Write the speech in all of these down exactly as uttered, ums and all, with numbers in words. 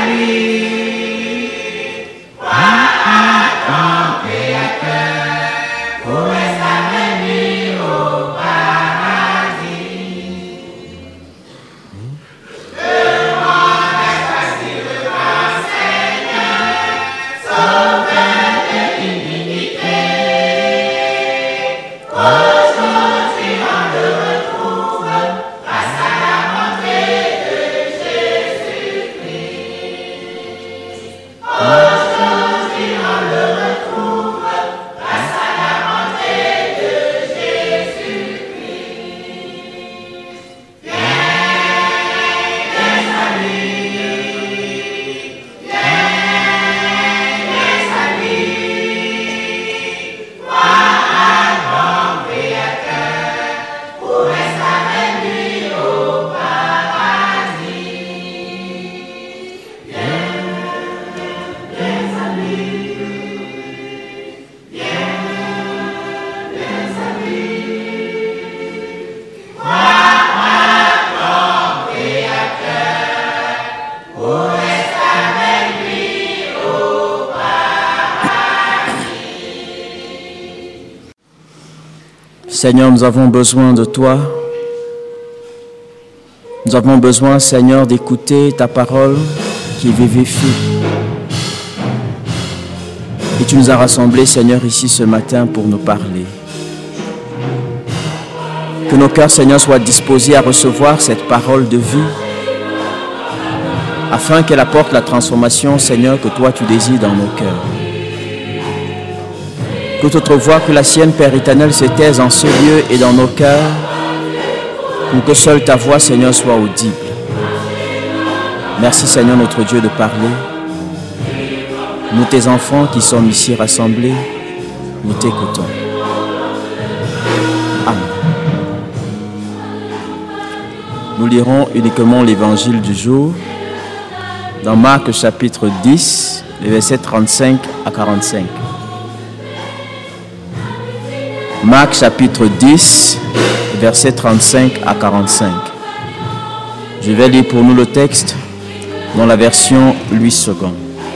Seigneur, nous avons besoin de toi. Nous avons besoin, Seigneur, d'écouter ta parole qui vivifie. Et tu nous as rassemblés, Seigneur, ici ce matin pour nous parler. Que nos cœurs, Seigneur, soient disposés à recevoir cette parole de vie, afin qu'elle apporte la transformation, Seigneur, que toi tu désires dans nos cœurs. Que toute autre voix que la sienne, Père éternel, se taise en ce lieu et dans nos cœurs, pour que seule ta voix, Seigneur, soit audible. Merci, Seigneur, notre Dieu, de parler. Nous, tes enfants qui sommes ici rassemblés, nous t'écoutons. Amen. Nous lirons uniquement l'évangile du jour dans Marc chapitre dix, les versets trente-cinq à quarante-cinq. Marc chapitre dix, versets trente-cinq à quarante-cinq. Je vais lire pour nous le texte dans la version Louis second.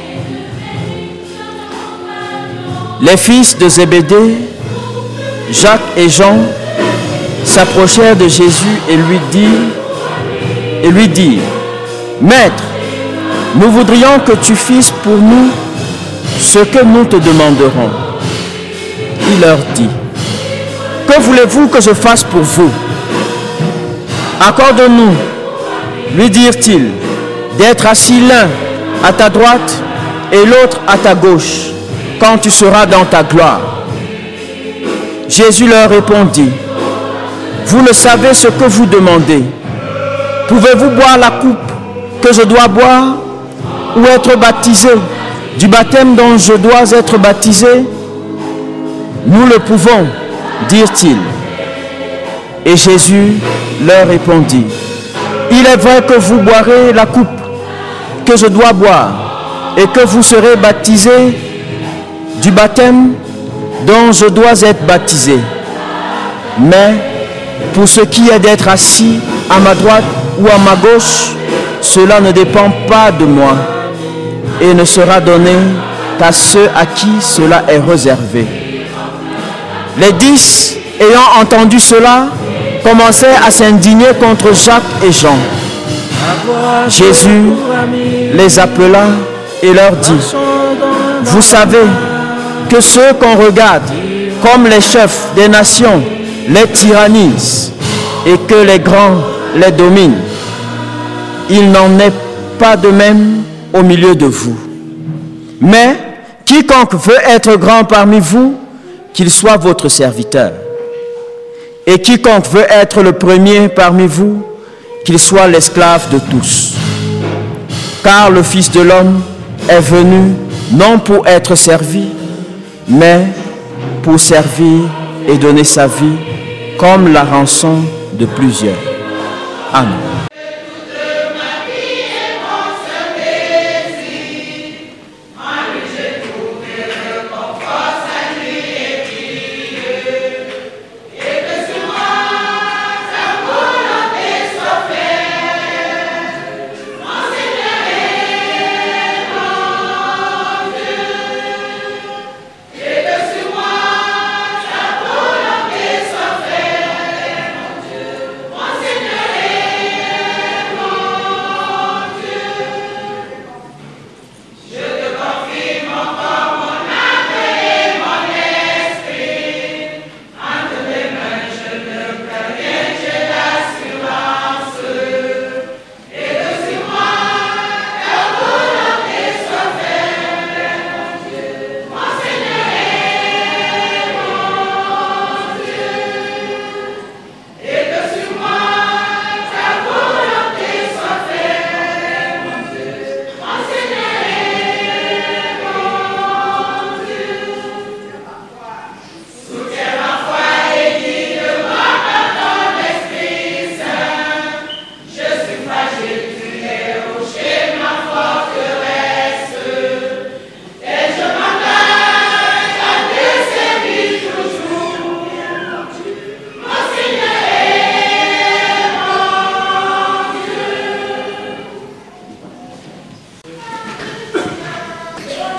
Les fils de Zébédée, Jacques et Jean, s'approchèrent de Jésus et lui dirent, et lui dirent, Maître, nous voudrions que tu fasses pour nous ce que nous te demanderons. Il leur dit, que voulez-vous que je fasse pour vous? Accorde-nous, lui dirent-ils, d'être assis l'un à ta droite et l'autre à ta gauche, quand tu seras dans ta gloire. Jésus leur répondit, vous ne savez ce que vous demandez. Pouvez-vous boire la coupe que je dois boire ou être baptisé du baptême dont je dois être baptisé? Nous le pouvons, dirent-ils. Et Jésus leur répondit, il est vrai que vous boirez la coupe que je dois boire et que vous serez baptisés du baptême dont je dois être baptisé. Mais pour ce qui est d'être assis à ma droite ou à ma gauche, cela ne dépend pas de moi et ne sera donné qu'à ceux à qui cela est réservé. Les dix, ayant entendu cela, commencèrent à s'indigner contre Jacques et Jean. Jésus les appela et leur dit, vous savez que ceux qu'on regarde comme les chefs des nations les tyrannisent et que les grands les dominent. Il n'en est pas de même au milieu de vous. Mais quiconque veut être grand parmi vous, qu'il soit votre serviteur. Et quiconque veut être le premier parmi vous, qu'il soit l'esclave de tous. Car le Fils de l'homme est venu non pour être servi, mais pour servir et donner sa vie comme la rançon de plusieurs. Amen.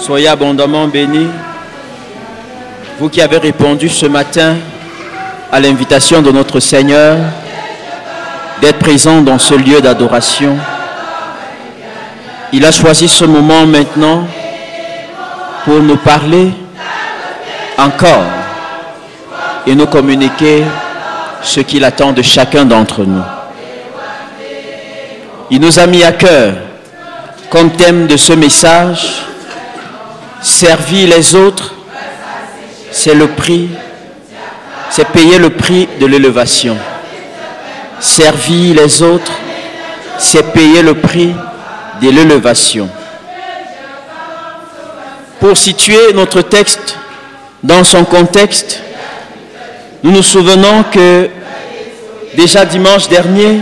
Soyez abondamment bénis, vous qui avez répondu ce matin à l'invitation de notre Seigneur d'être présent dans ce lieu d'adoration. Il a choisi ce moment maintenant pour nous parler encore et nous communiquer ce qu'il attend de chacun d'entre nous. Il nous a mis à cœur, comme thème de ce message, servir les autres, c'est le prix, c'est payer le prix de l'élévation. Servir les autres, c'est payer le prix de l'élévation. Pour situer notre texte dans son contexte, nous nous souvenons que déjà dimanche dernier,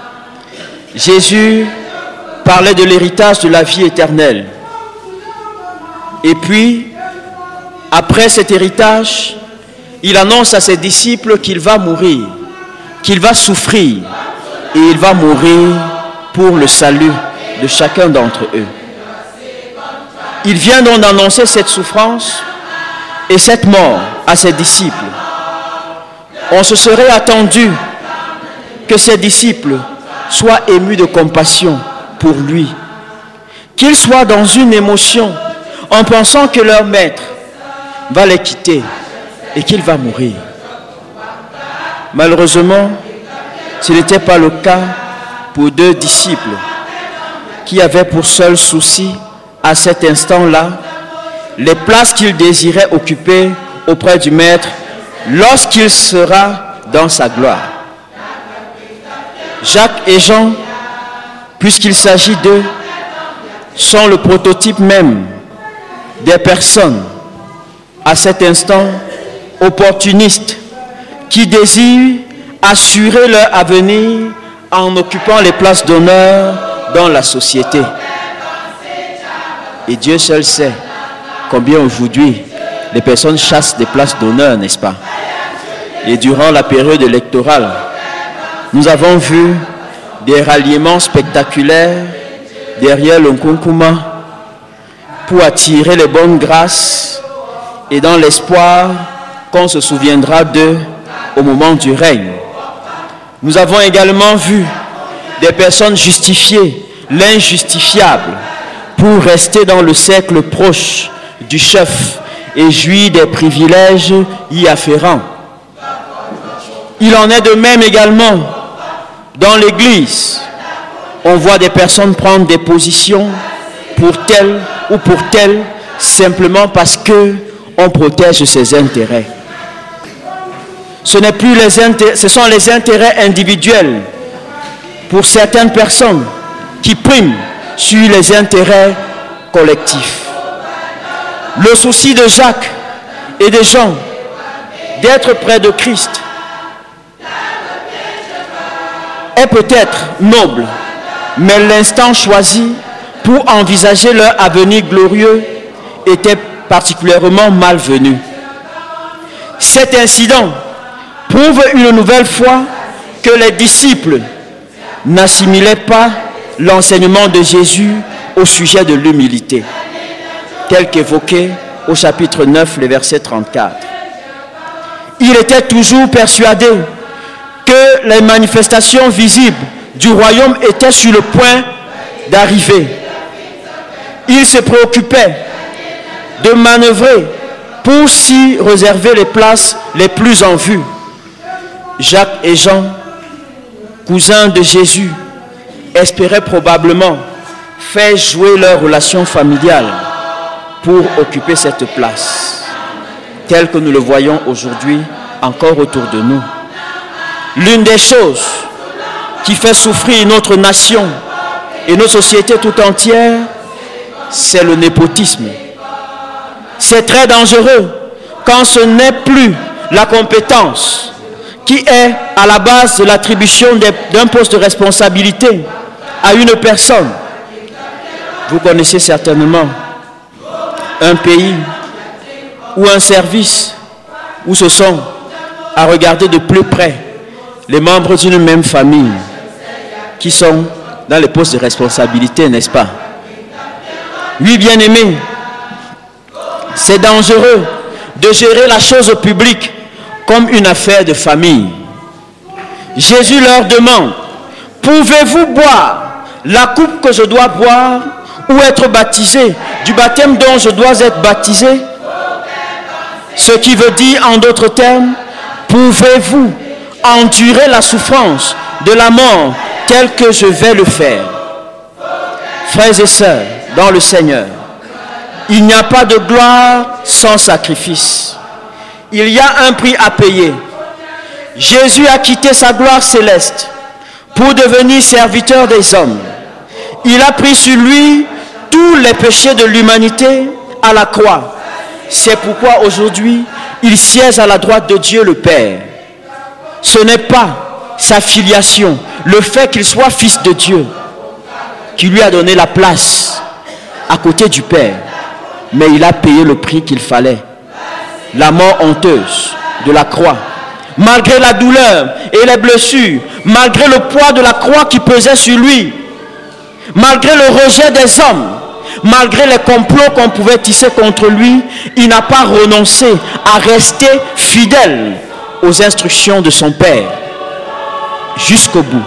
Jésus parlait de l'héritage de la vie éternelle. Et puis, après cet héritage, il annonce à ses disciples qu'il va mourir, qu'il va souffrir, et il va mourir pour le salut de chacun d'entre eux. Il vient donc d'annoncer cette souffrance et cette mort à ses disciples. On se serait attendu que ses disciples soient émus de compassion pour lui, qu'ils soient dans une émotion en pensant que leur maître va les quitter et qu'il va mourir. Malheureusement, ce n'était pas le cas pour deux disciples qui avaient pour seul souci à cet instant-là les places qu'ils désiraient occuper auprès du maître lorsqu'il sera dans sa gloire. Jacques et Jean, puisqu'il s'agit d'eux, sont le prototype même des personnes à cet instant opportunistes qui désirent assurer leur avenir en occupant les places d'honneur dans la société. Et Dieu seul sait combien aujourd'hui les personnes chassent des places d'honneur, n'est-ce pas? Et durant la période électorale, nous avons vu des ralliements spectaculaires derrière le Nkunkuma pour attirer les bonnes grâces et dans l'espoir qu'on se souviendra d'eux au moment du règne. Nous avons également vu des personnes justifier l'injustifiable pour rester dans le cercle proche du chef et jouir des privilèges y afférents. Il en est de même également dans l'Église. On voit des personnes prendre des positions pour telle ou pour telle simplement parce que on protège ses intérêts. Ce n'est plus les intérêts, ce sont les intérêts individuels pour certaines personnes qui priment sur les intérêts collectifs. Le souci de Jacques et de Jean d'être près de Christ est peut-être noble, mais l'instant choisi pour envisager leur avenir glorieux était particulièrement malvenu. Cet incident prouve une nouvelle fois que les disciples n'assimilaient pas l'enseignement de Jésus au sujet de l'humilité, tel qu'évoqué au chapitre neuf, le verset trente-quatre. Il était toujours persuadé que les manifestations visibles du royaume étaient sur le point d'arriver. Il se préoccupait de manœuvrer pour s'y réserver les places les plus en vue. Jacques et Jean, cousins de Jésus, espéraient probablement faire jouer leur relation familiale pour occuper cette place, telle que nous le voyons aujourd'hui encore autour de nous. L'une des choses qui fait souffrir notre nation et notre société tout entière, c'est le népotisme. C'est très dangereux quand ce n'est plus la compétence qui est à la base de l'attribution d'un poste de responsabilité à une personne. Vous connaissez certainement un pays ou un service où ce sont à regarder de plus près les membres d'une même famille qui sont dans les postes de responsabilité, n'est-ce pas? Oui, bien-aimés, C'est dangereux de gérer la chose publique comme une affaire de famille. Jésus leur demande, pouvez-vous boire la coupe que je dois boire ou être baptisé du baptême dont je dois être baptisé? Ce qui veut dire en d'autres termes, pouvez-vous endurer la souffrance de la mort tel que je vais le faire? Frères et sœurs, dans le Seigneur, il n'y a pas de gloire sans sacrifice. Il y a un prix à payer. Jésus a quitté sa gloire céleste pour devenir serviteur des hommes. Il a pris sur lui tous les péchés de l'humanité à la croix. C'est pourquoi aujourd'hui, il siège à la droite de Dieu le Père. Ce n'est pas sa filiation, le fait qu'il soit fils de Dieu, qui lui a donné la place à côté du Père. Mais il a payé le prix qu'il fallait. La mort honteuse de la croix. Malgré la douleur et les blessures, malgré le poids de la croix qui pesait sur lui, malgré le rejet des hommes, malgré les complots qu'on pouvait tisser contre lui, il n'a pas renoncé à rester fidèle aux instructions de son Père jusqu'au bout.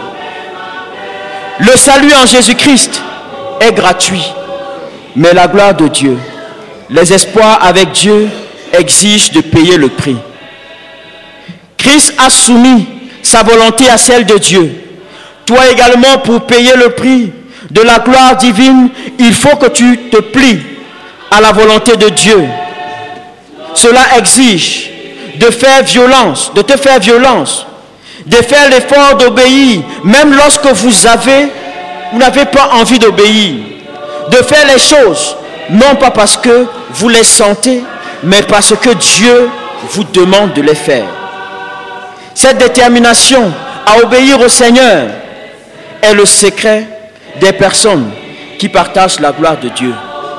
Le salut en Jésus-Christ est gratuit, mais la gloire de Dieu, les espoirs avec Dieu exigent de payer le prix. Christ a soumis sa volonté à celle de Dieu. Toi également, pour payer le prix de la gloire divine, il faut que tu te plies à la volonté de Dieu. Cela exige de faire violence, de te faire violence, de faire l'effort d'obéir, même lorsque vous avez, vous n'avez pas envie d'obéir, de faire les choses, non pas parce que vous les sentez, mais parce que Dieu vous demande de les faire. Cette détermination à obéir au Seigneur est le secret des personnes qui partagent la gloire de Dieu.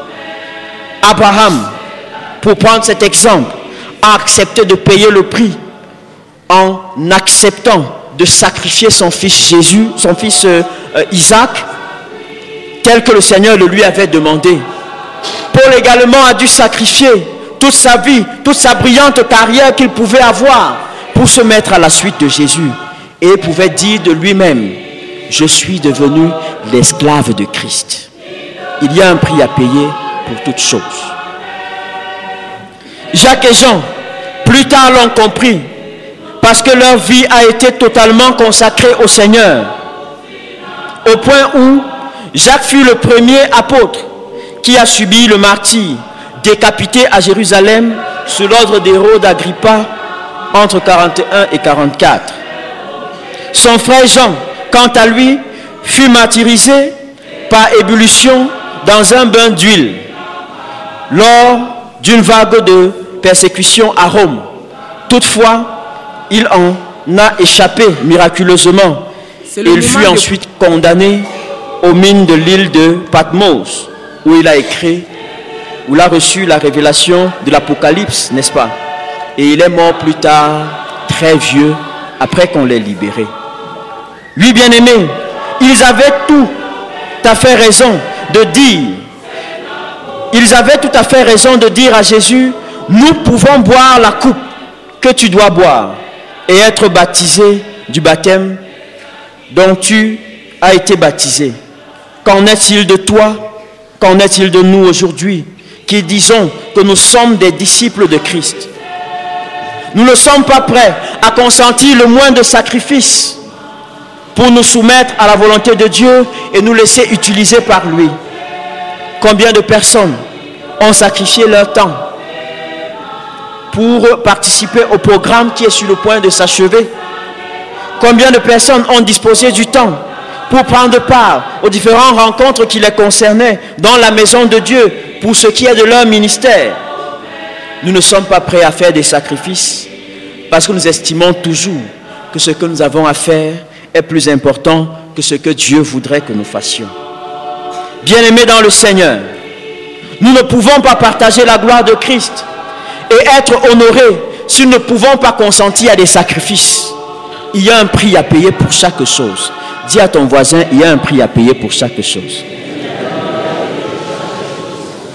Abraham, pour prendre cet exemple, a accepté de payer le prix en acceptant de sacrifier son fils Jésus, son fils euh, Isaac, tel que le Seigneur le lui avait demandé. Paul également a dû sacrifier toute sa vie, toute sa brillante carrière qu'il pouvait avoir pour se mettre à la suite de Jésus. Et il pouvait dire de lui-même, je suis devenu l'esclave de Christ. Il y a un prix à payer pour toutes choses. Jacques et Jean, plus tard l'ont compris, parce que leur vie a été totalement consacrée au Seigneur. Au point où Jacques fut le premier apôtre qui a subi le martyre, décapité à Jérusalem sous l'ordre d'Hérode Agrippa entre quarante et un et quarante-quatre. Son frère Jean, quant à lui, fut martyrisé par ébullition dans un bain d'huile lors d'une vague de persécution à Rome. Toutefois, il en a échappé miraculeusement. Il fut ensuite de... condamné aux mines de l'île de Patmos, où il a écrit, où il a reçu la révélation de l'Apocalypse, n'est-ce pas? Et il est mort plus tard, très vieux, après qu'on l'ait libéré. Oui, bien-aimés, ils avaient tout à fait raison de dire, ils avaient tout à fait raison de dire à Jésus, nous pouvons boire la coupe que tu dois boire et être baptisé du baptême dont tu as été baptisé. Qu'en est-il de toi? Qu'en est-il de nous aujourd'hui qui disons que nous sommes des disciples de Christ? Nous ne sommes pas prêts à consentir le moindre sacrifice pour nous soumettre à la volonté de Dieu et nous laisser utiliser par lui. Combien de personnes ont sacrifié leur temps pour participer au programme qui est sur le point de s'achever? Combien de personnes ont disposé du temps pour prendre part aux différentes rencontres qui les concernaient dans la maison de Dieu pour ce qui est de leur ministère? Nous ne sommes pas prêts à faire des sacrifices parce que nous estimons toujours que ce que nous avons à faire est plus important que ce que Dieu voudrait que nous fassions. Bien-aimés dans le Seigneur, nous ne pouvons pas partager la gloire de Christ et être honorés si nous ne pouvons pas consentir à des sacrifices. Il y a un prix à payer pour chaque chose. Dis à ton voisin, il y a un prix à payer pour chaque chose.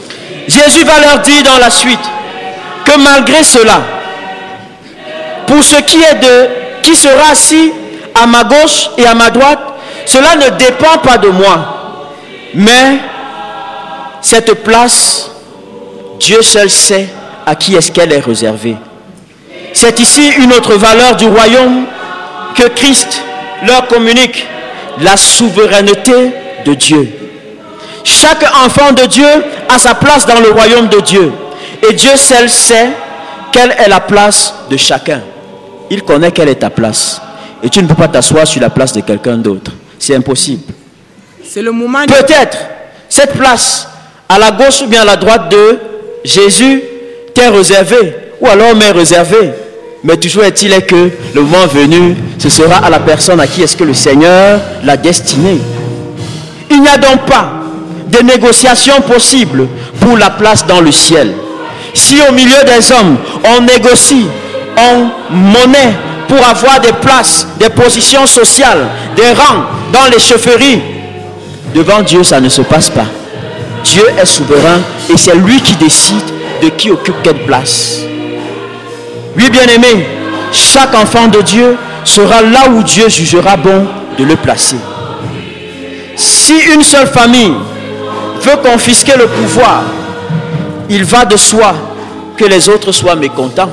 Jésus va leur dire dans la suite que malgré cela, pour ce qui est de qui sera assis à ma gauche et à ma droite, cela ne dépend pas de moi. Mais cette place, Dieu seul sait à qui est-ce qu'elle est réservée. C'est ici une autre valeur du royaume que Christ leur communique, la souveraineté de Dieu. Chaque enfant de Dieu a sa place dans le royaume de Dieu. Et Dieu seul sait quelle est la place de chacun. Il connaît quelle est ta place. Et tu ne peux pas t'asseoir sur la place de quelqu'un d'autre. C'est impossible. C'est le moment. Peut-être cette place à la gauche ou bien à la droite de Jésus t'est réservée. Ou alors m'est réservée. Mais toujours est-il est que le moment venu, ce sera à la personne à qui est-ce que le Seigneur l'a destiné. Il n'y a donc pas de négociations possibles pour la place dans le ciel. Si au milieu des hommes, on négocie, on monnaie pour avoir des places, des positions sociales, des rangs dans les chefferies, devant Dieu, ça ne se passe pas. Dieu est souverain et c'est lui qui décide de qui occupe quelle place. Oui, bien-aimé, chaque enfant de Dieu sera là où Dieu jugera bon de le placer. Si une seule famille veut confisquer le pouvoir, il va de soi que les autres soient mécontents.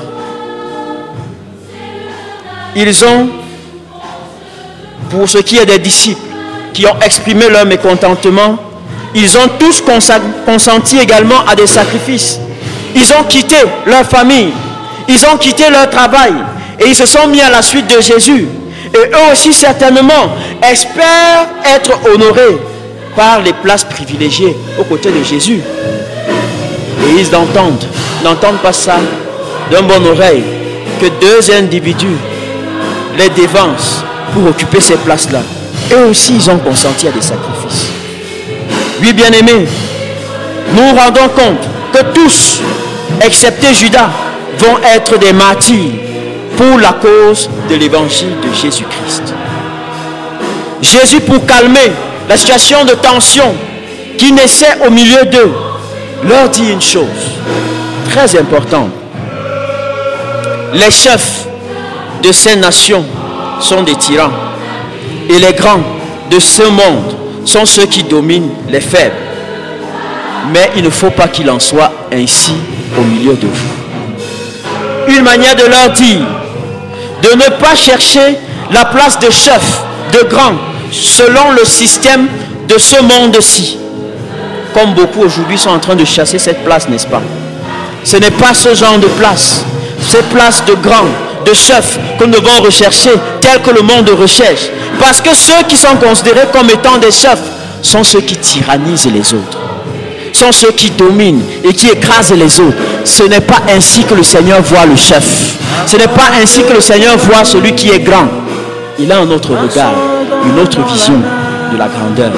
Ils ont, pour ce qui est des disciples qui ont exprimé leur mécontentement, ils ont tous consenti également à des sacrifices. Ils ont quitté leur famille, ils ont quitté leur travail et ils se sont mis à la suite de Jésus. Et eux aussi certainement espèrent être honorés par les places privilégiées aux côtés de Jésus. Et ils entendent, n'entendent pas ça d'un bon oreille, que deux individus les dévancent pour occuper ces places-là. Eux aussi, ils ont consenti à des sacrifices. Oui, bien-aimés, nous rendons compte que tous, excepté Judas, vont être des martyrs pour la cause de l'évangile de Jésus-Christ. Jésus, pour calmer la situation de tension qui naissait au milieu d'eux, leur dit une chose très importante. Les chefs de ces nations sont des tyrans et les grands de ce monde sont ceux qui dominent les faibles. Mais il ne faut pas qu'il en soit ainsi au milieu de vous. Une manière de leur dire de ne pas chercher la place de chef, de grand, selon le système de ce monde-ci. Comme beaucoup aujourd'hui sont en train de chasser cette place, n'est-ce pas? Ce n'est pas ce genre de place, ces places de grand, de chef que nous devons rechercher, telles que le monde recherche. Parce que ceux qui sont considérés comme étant des chefs sont ceux qui tyrannisent les autres, sont ceux qui dominent et qui écrasent les autres. Ce n'est pas ainsi que le Seigneur voit le chef. Ce n'est pas ainsi que le Seigneur voit celui qui est grand. Il a un autre regard, une autre vision de la grandeur.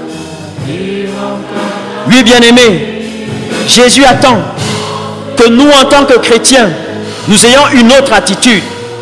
Oui, bien-aimé, Jésus attend que nous, en tant que chrétiens, nous ayons une autre attitude.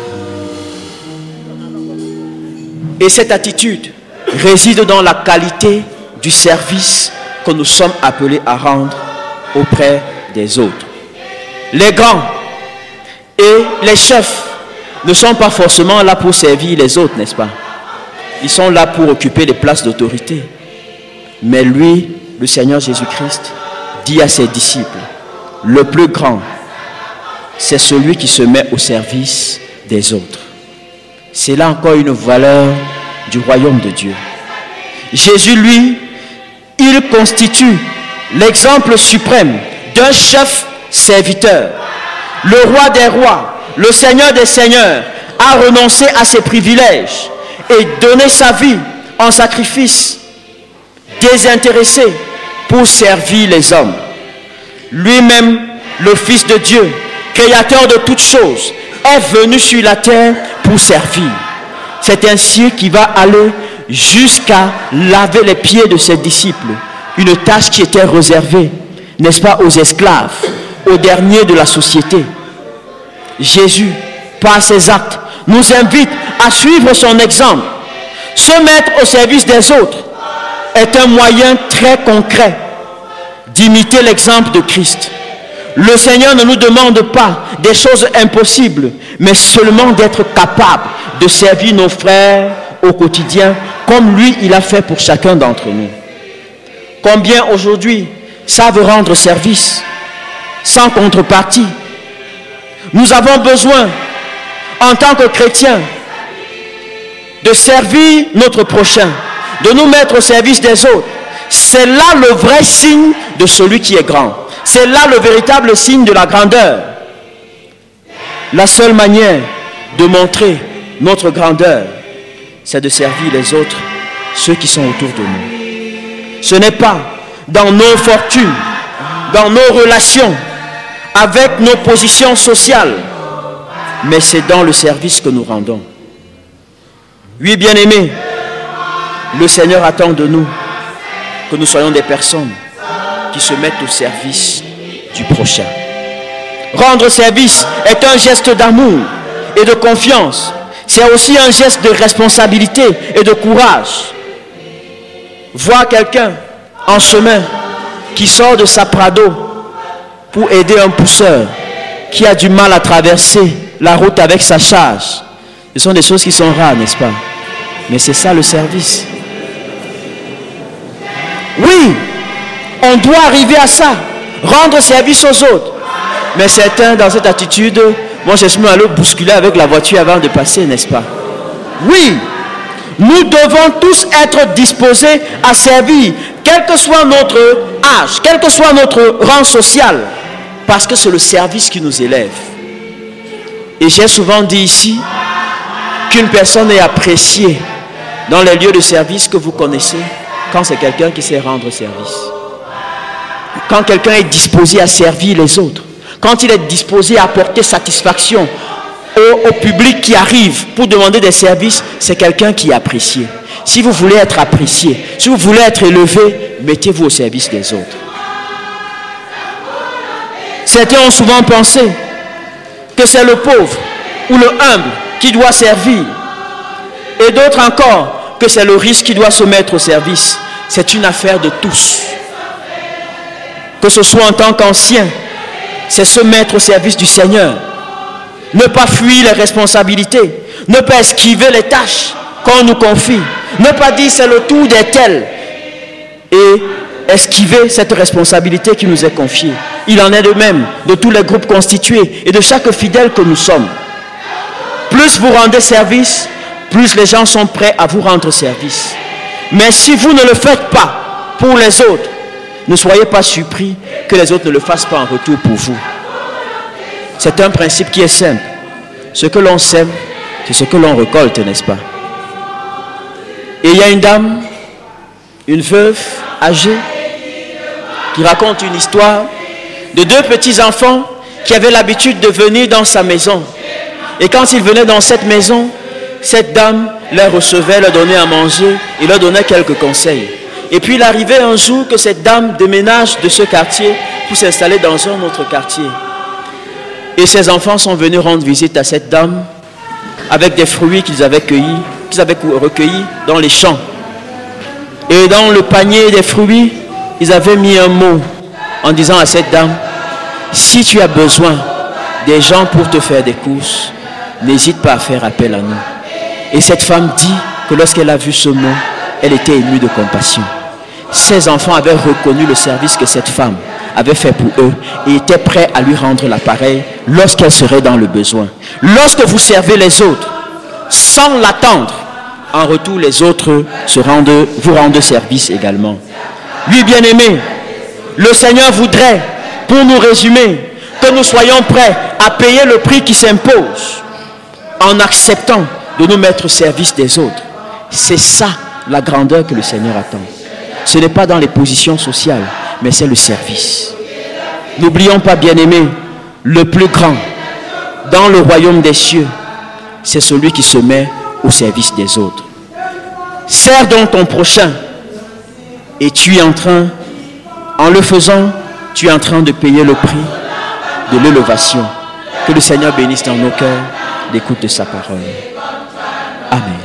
Et cette attitude réside dans la qualité du service que nous sommes appelés à rendre auprès des autres. Les grands et les chefs ne sont pas forcément là pour servir les autres, n'est-ce pas? Ils sont là pour occuper les places d'autorité. Mais lui, le Seigneur Jésus-Christ, dit à ses disciples, le plus grand, c'est celui qui se met au service des autres. C'est là encore une valeur du royaume de Dieu. Jésus, lui, il constitue l'exemple suprême d'un chef serviteur. Le roi des rois, le Seigneur des seigneurs, a renoncé à ses privilèges et donné sa vie en sacrifice, désintéressé pour servir les hommes. Lui-même, le Fils de Dieu, créateur de toutes choses, est venu sur la terre pour servir. C'est ainsi qu'il va aller jusqu'à laver les pieds de ses disciples, une tâche qui était réservée, n'est-ce pas, aux esclaves, aux derniers de la société. Jésus, par ses actes, nous invite à suivre son exemple. Se mettre au service des autres est un moyen très concret d'imiter l'exemple de Christ. Le Seigneur ne nous demande pas des choses impossibles, mais seulement d'être capable de servir nos frères au quotidien, comme lui, il a fait pour chacun d'entre nous. Combien aujourd'hui savent rendre service sans contrepartie? Nous avons besoin, en tant que chrétiens, de servir notre prochain, de nous mettre au service des autres. C'est là le vrai signe de celui qui est grand. C'est là le véritable signe de la grandeur. La seule manière de montrer notre grandeur, c'est de servir les autres, ceux qui sont autour de nous. Ce n'est pas dans nos fortunes, dans nos relations, avec nos positions sociales, mais c'est dans le service que nous rendons. Oui, bien-aimés, le Seigneur attend de nous que nous soyons des personnes qui se mettent au service du prochain. Rendre service est un geste d'amour et de confiance. C'est aussi un geste de responsabilité et de courage. Voir quelqu'un en chemin qui sort de sa prado pour aider un pousseur qui a du mal à traverser la route avec sa charge. Ce sont des choses qui sont rares, n'est-ce pas? Mais c'est ça le service. Oui, on doit arriver à ça, rendre service aux autres. Mais certains, dans cette attitude, moi je suis allé bousculer avec la voiture avant de passer, n'est-ce pas? Oui, nous devons tous être disposés à servir, quel que soit notre âge, quel que soit notre rang social, parce que c'est le service qui nous élève. Et j'ai souvent dit ici qu'une personne est appréciée dans les lieux de service que vous connaissez quand c'est quelqu'un qui sait rendre service. Quand quelqu'un est disposé à servir les autres, quand il est disposé à apporter satisfaction au, au public qui arrive pour demander des services, c'est quelqu'un qui est apprécié. Si vous voulez être apprécié, si vous voulez être élevé, mettez-vous au service des autres. Certains ont souvent pensé que c'est le pauvre ou le humble qui doit servir. Et d'autres encore que c'est le riche qui doit se mettre au service. C'est une affaire de tous. Que ce soit en tant qu'ancien, c'est se mettre au service du Seigneur. Ne pas fuir les responsabilités. Ne pas esquiver les tâches qu'on nous confie. Ne pas dire c'est le tour des tels. Et esquiver cette responsabilité qui nous est confiée. Il en est de même de tous les groupes constitués et de chaque fidèle que nous sommes. Plus vous rendez service, plus les gens sont prêts à vous rendre service. Mais si vous ne le faites pas pour les autres, ne soyez pas surpris que les autres ne le fassent pas en retour pour vous. C'est un principe qui est simple. Ce que l'on sème, c'est ce que l'on récolte, n'est-ce pas? Et il y a une dame, une veuve âgée, qui raconte une histoire de deux petits-enfants qui avaient l'habitude de venir dans sa maison. Et quand ils venaient dans cette maison, cette dame les recevait, leur donnait à manger et leur donnait quelques conseils. Et puis il arrivait un jour que cette dame déménage de ce quartier pour s'installer dans un autre quartier. Et ses enfants sont venus rendre visite à cette dame avec des fruits qu'ils avaient cueillis, qu'ils avaient recueillis dans les champs. Et dans le panier des fruits, ils avaient mis un mot en disant à cette dame: si tu as besoin des gens pour te faire des courses, n'hésite pas à faire appel à nous. Et cette femme dit que lorsqu'elle a vu ce mot, elle était émue de compassion. Ses enfants avaient reconnu le service que cette femme avait fait pour eux et étaient prêts à lui rendre l'appareil lorsqu'elle serait dans le besoin. Lorsque vous servez les autres sans l'attendre, en retour les autres se rendent, vous rendent service également. Oui, bien-aimés, le Seigneur voudrait, pour nous résumer, que nous soyons prêts à payer le prix qui s'impose en acceptant de nous mettre au service des autres. C'est ça la grandeur que le Seigneur attend. Ce n'est pas dans les positions sociales, mais c'est le service. N'oublions pas, bien-aimés, le plus grand dans le royaume des cieux, c'est celui qui se met au service des autres. Sers donc ton prochain et tu es en train, en le faisant, tu es en train de payer le prix de l'élévation. Que le Seigneur bénisse dans nos cœurs l'écoute de sa parole. Amen.